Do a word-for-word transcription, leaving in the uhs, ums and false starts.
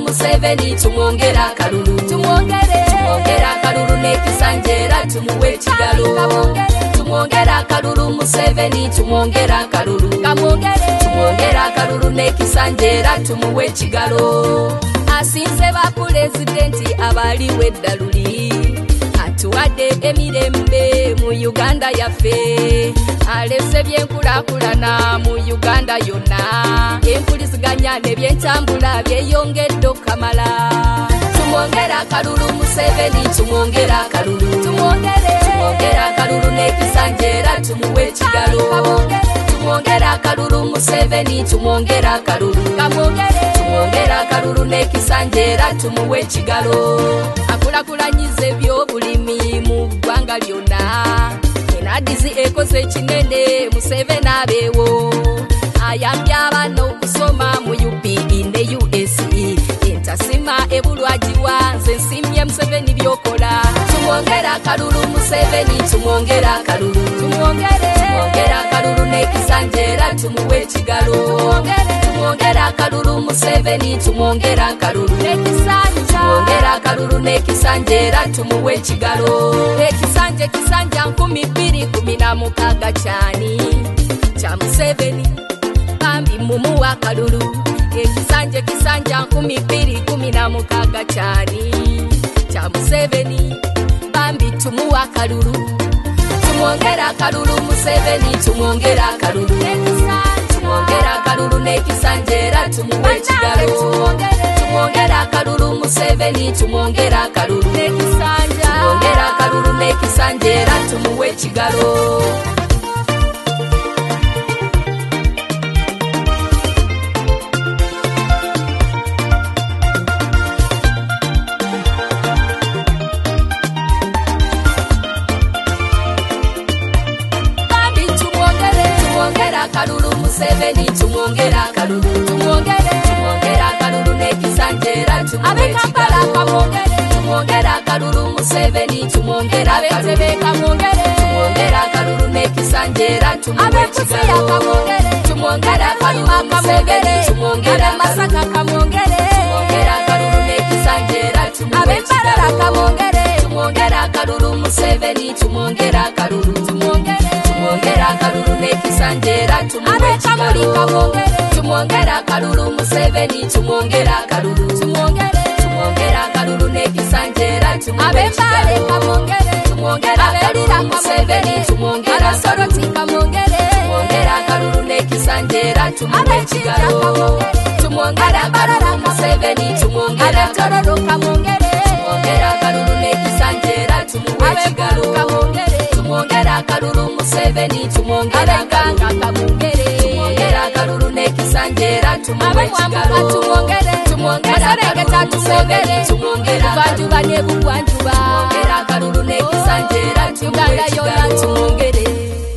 Museveni tumwongera akalulu tumwongere tumwongera akalulu n'ekisanjera tumuwe ekigalo tumwongera akalulu Museveni tumwongera akalulu tumwongera akalulu n'ekisanjera tumuwe ekigalo asinze ba pulezidenti abaliwo eddaluli atuwadde emirembe mu Uganda yaffe alese byenkulakulana mu Uganda yonna empuliziganya n'ebyentambula byeyongedde okamala tumwongera akalulu Museveni tumwongera akalulu tumwongera akalulu n'ekisanjera tumuwe ekigalo tumwongera akalulu Museveni tumwongera akalulu tumwongera akalulu n'ekisanjera tumuwe ekigalo akulakulanyiza ebyobulimi mu ggwanga lyonna enadizi ekoze ekinene Museveni abeewo ayambye abaana okusoma mu U P E ne U S E entasima ebulwagiwa nze nsimye Museveni byokola tumwongera akalulu Museveni tumwongera akalulu tumwongera akalulu n'ekisanjera tumuwe ekigalo tumwongera akalulu Museveni tumwongera akalulu tumwongera akalulu n'ekisanjera tumuwe ekigalo ekisanje kisanja nkumi bbiri kumi na mukaaga kyani kya Museveni bambi mumuwa akalulu ekisanje kisanja nkumi bbiri kumi na mukaaga kyani kya Museveni bambi tumuwa akalulu tumwongera akalulu Museveni tumwongera akalulu tumwongera akalulu n'ekisanjera tumuwe ekigalo tumwongera akalulu Museveni tumwongera akalulu tumwongera akalulu n'ekisanjera tumuwe ekigalo akalulu Museveni tumwongera akalulu tumwongera akalulu n'ekisanjera tumuwe ekigalo tumwongera akalulu Museveni tumwongera akalulu tumwongera akalulu n'ekisanjera tumuwe ekigalo tumwongera akalulu Museveni tumwongera masaka tumwongera akalulu n'ekisanjera tumuwe ekigalo tumwongera akalulu Museveni tumwongera akalulu tumwongera akalulu n'ekisanjera tumuwe ekigalo tumwongera akalulu Museveni tumwongera akalulu tumwongera akalulu n'ekisanjera tumuwe ekigalo tumwongera akalulu Museveni tumwongera tumwongera akalulu n'ekisanjera tumuwe ekigalo tumwongera akalulu Museveni tumwongera tumwongera akalulu n'ekisanjera tumuwe ekigalo tumwongera akalulu Museveni tumwongera tumwongera akalulu n'ekisanjera tumuwe ekigalo tumwongera akalulu Museveni tumwongera banjuba ne bugwanjuba tumwongera akalulu n'ekisanjera tumuwe ekigalo.